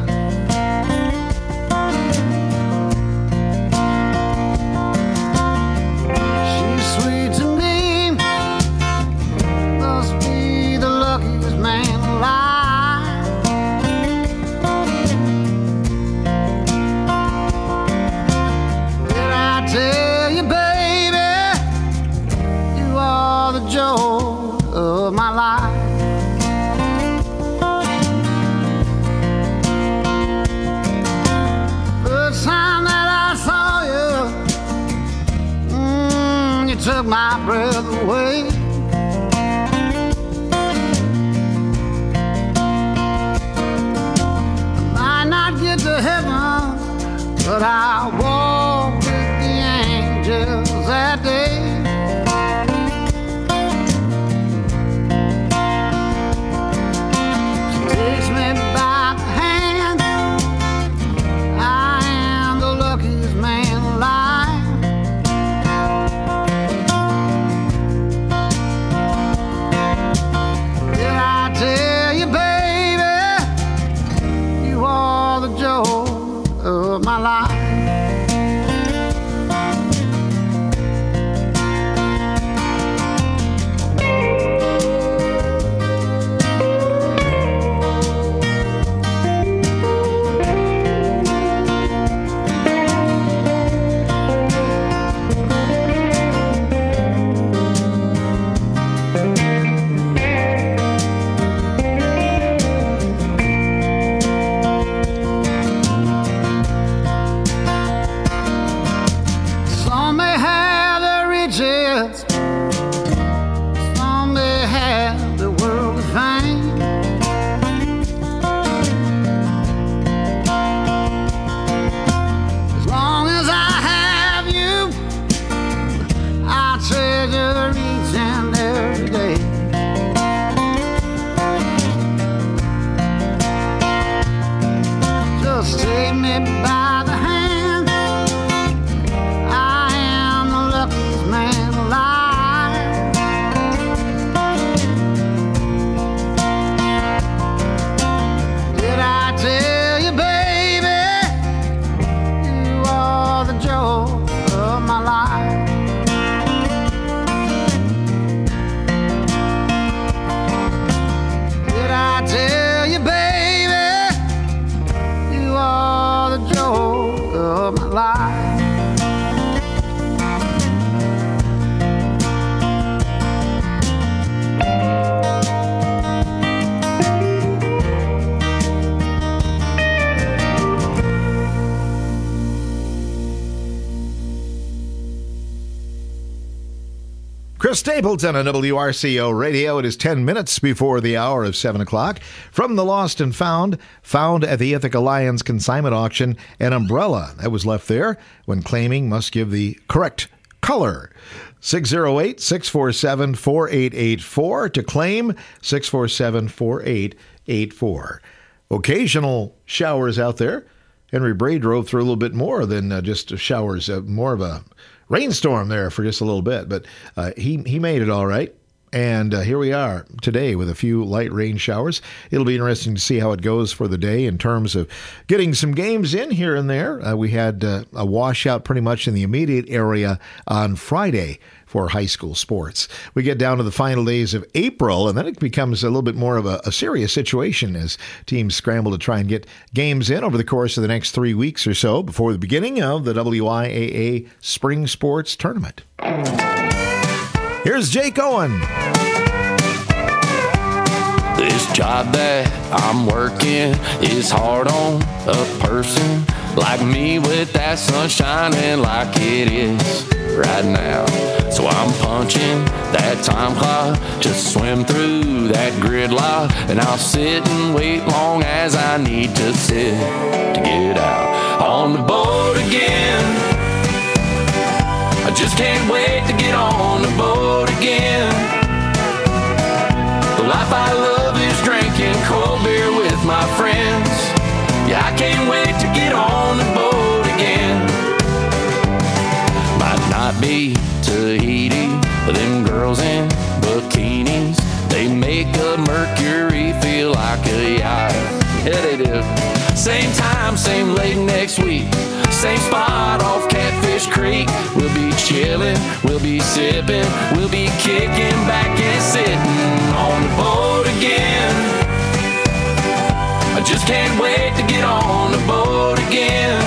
She's sweet to me, must be the luckiest man alive. Did I tell you, baby, you are the joy of my life. First time that I saw you, mm, you took my breath away. I might not get to heaven, but I walk with the angels that day. She takes me by the hand. I am the luckiest man alive. Chris Stapleton on W R C O Radio. It is ten minutes before the hour of seven o'clock. From the Lost and Found, found at the Ithaca Lions consignment auction, an umbrella that was left there when claiming must give the correct color. six oh eight, six four seven, four eight eight four to claim, six four seven, four eight eight four. Occasional showers out there. Henry Bray drove through a little bit more than uh, just showers, uh, more of a rainstorm there for just a little bit, but uh, he, he made it all right. And uh, here we are today with a few light rain showers. It'll be interesting to see how it goes for the day in terms of getting some games in here and there. Uh, we had uh, a washout pretty much in the immediate area on Friday for high school sports. We get down to the final days of April, and then it becomes a little bit more of a, a serious situation as teams scramble to try and get games in over the course of the next three weeks or so before the beginning of the W I A A Spring Sports Tournament. Here's Jake Owen. This job that I'm working is hard on a person like me with that sun shining like it is right now. So I'm punching that time clock, just swim through that gridlock, and I'll sit and wait long as I need to sit to get out on the boat again. I just can't wait to get on the boat again. The life I love is drinking cold beer with my friends. Yeah, I can't wait to get on the boat again. Might not be Tahiti, but them girls in bikinis, they make a Mercury feel like a yacht. Yeah, they do. Same time, same late next week, same spot off Catfish Creek. We'll be chilling, we'll be sipping, we'll be kicking back and sitting on the boat again. I just can't wait to get on the boat again.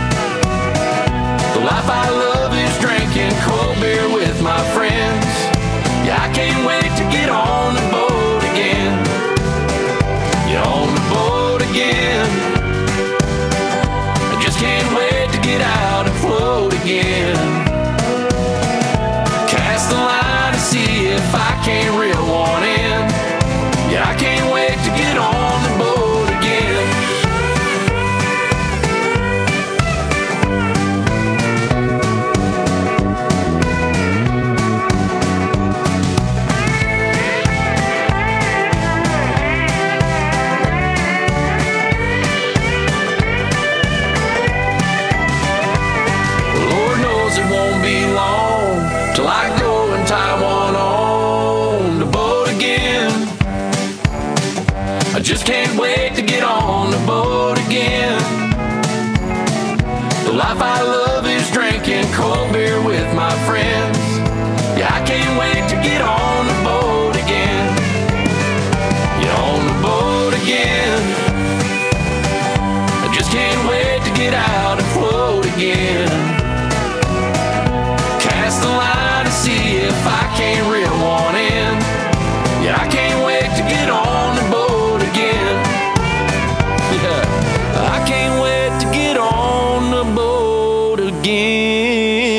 The life I love is drinking cold beer with my friends. Yeah, I can't wait to get on the boat again. Yeah, on the boat again. I just can't wait to get out and float again. Cast the line to see if I can't reel one in. Yeah, I can't wait to get on the boat again. Lord knows it won't be long till I go and tie one on the boat again. I just can't wait to get on the boat again. The life I love is drinking cold beer with my friends. Yeah, I can't wait to get on the boat again. Yeah, on the boat again. I just can't wait to get out and float again. Cast the line to see if I can't reel one in. Yeah, I can't wait to get on the boat again. Yeah, I can't wait to get on the boat again.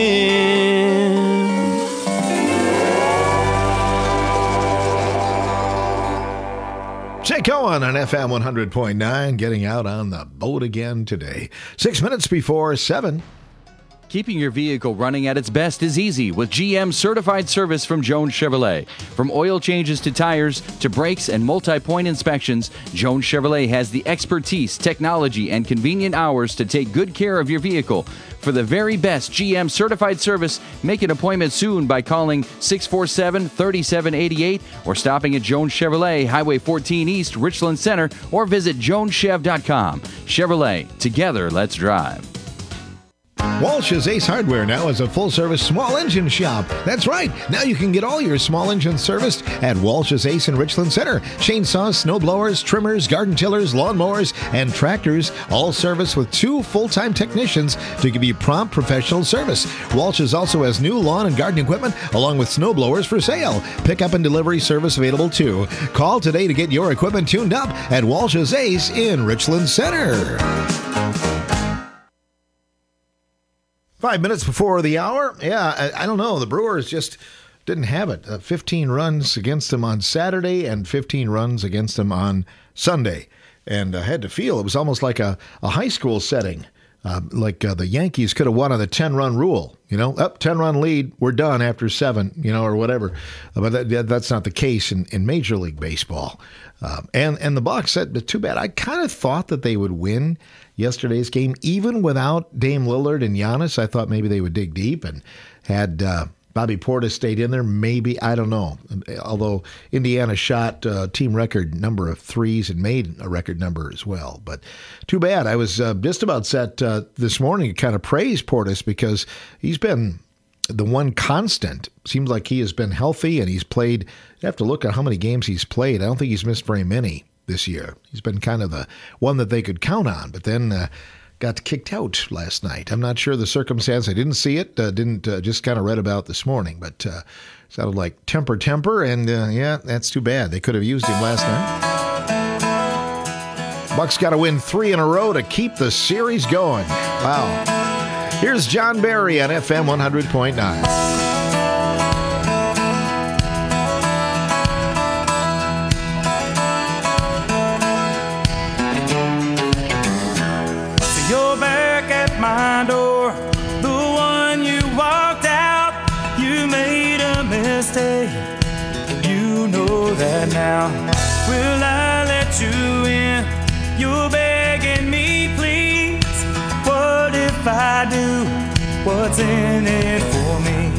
Jake Owen on F M one hundred point nine, getting out on the boat again today. Six minutes before seven. Keeping your vehicle running at its best is easy with G M certified service from Jones Chevrolet. From oil changes to tires to brakes and multi-point inspections, Jones Chevrolet has the expertise, technology, and convenient hours to take good care of your vehicle. For the very best G M certified service, make an appointment soon by calling six four seven, three seven eight eight or stopping at Jones Chevrolet, Highway fourteen East, Richland Center, or visit jones chev dot com. Chevrolet, together, let's drive. Walsh's Ace Hardware now is a full-service small engine shop. That's right. Now you can get all your small engines serviced at Walsh's Ace in Richland Center. Chainsaws, snow blowers, trimmers, garden tillers, lawnmowers, and tractors, all serviced with two full-time technicians to give you prompt professional service. Walsh's also has new lawn and garden equipment along with snow blowers for sale. Pickup and delivery service available too. Call today to get your equipment tuned up at Walsh's Ace in Richland Center. Five minutes before the hour. Yeah, I, I don't know. The Brewers just didn't have it. Uh, fifteen runs against them on Saturday and fifteen runs against them on Sunday. And I had to feel it was almost like a, a high school setting. Uh, like uh, the Yankees could have won on the ten-run rule, you know, up ten-run lead, we're done after seven, you know, or whatever. Uh, but that, that's not the case in, in Major League Baseball. Uh, and and the Bucs said, too bad. I kind of thought that they would win yesterday's game, even without Dame Lillard and Giannis. I thought maybe they would dig deep and had uh, Bobby Portis stayed in there. Maybe, I don't know. Although Indiana shot a team record number of threes and made a record number as well. But too bad. I was uh, just about set uh, this morning to kind of praise Portis because he's been the one constant. Seems like he has been healthy and he's played. You have to look at how many games he's played. I don't think he's missed very many this year. He's been kind of the one that they could count on. But then uh, got kicked out last night. I'm not sure the circumstance. I didn't see it. Uh, didn't uh, just kind of read about this morning. But uh, sounded like temper, temper. And uh, yeah, that's too bad. They could have used him last night. Bucks got to win three in a row to keep the series going. Wow. Here's John Barry on F M one hundred point nine. My door, the one you walked out, you made a mistake, you know that now. Will I let you in? You're begging me, please. What if I do? What's in it for me?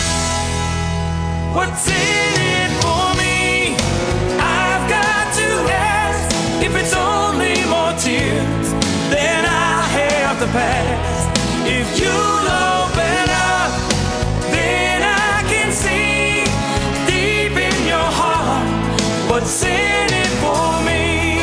What's in it for me? I've got to ask. If it's only more tears, then I have the past. If you'll open up, then I can see deep in your heart what's in it for me.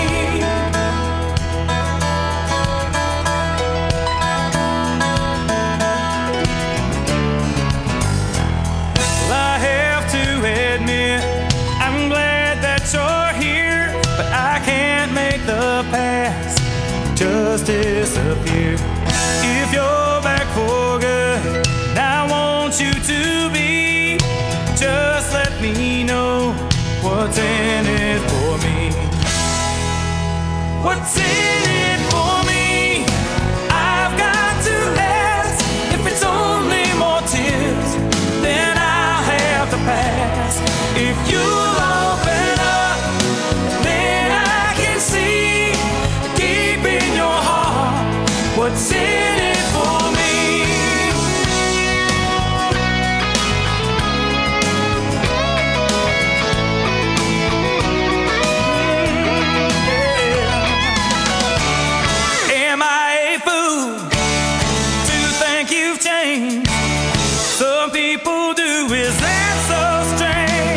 Well, I have to admit, I'm glad that you're here, but I can't make the past just disappear. If you're back for good, I want you to be. Just let me know what's in it for me. What's in it for me? I've got to ask. If it's only more tears, then I'll have to pass. If you'll open up, then I can see deep in your heart what's in it for me. Am I a fool to think you've changed? Some people do, is that so strange?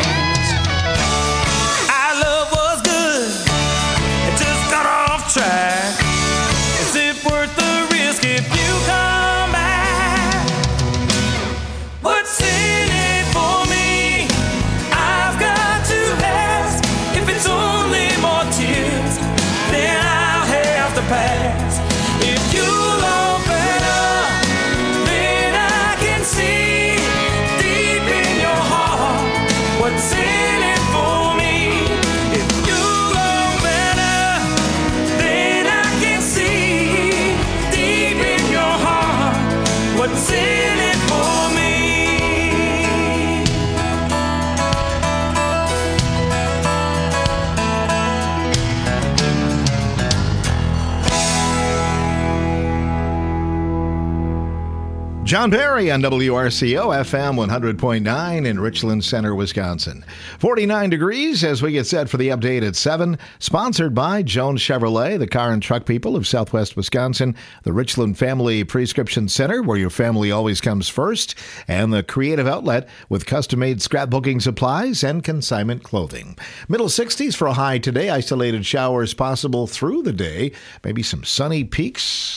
Our love was good, it just got off track. Is it worth the risk if you come back? What's in it for me? I've got to ask. If it's only more tears, then I'll have to pass. If you'll open up, then I can see deep in your heart what's in it for me. If you'll open up, then I can see deep in your heart what's in it for me. John Barry on W R C O F M one hundred point nine in Richland Center, Wisconsin. forty-nine degrees as we get set for the update at seven. Sponsored by Jones Chevrolet, the car and truck people of Southwest Wisconsin, the Richland Family Prescription Center, where your family always comes first, and the Creative Outlet with custom-made scrapbooking supplies and consignment clothing. Middle sixties for a high today. Isolated showers possible through the day. Maybe some sunny peaks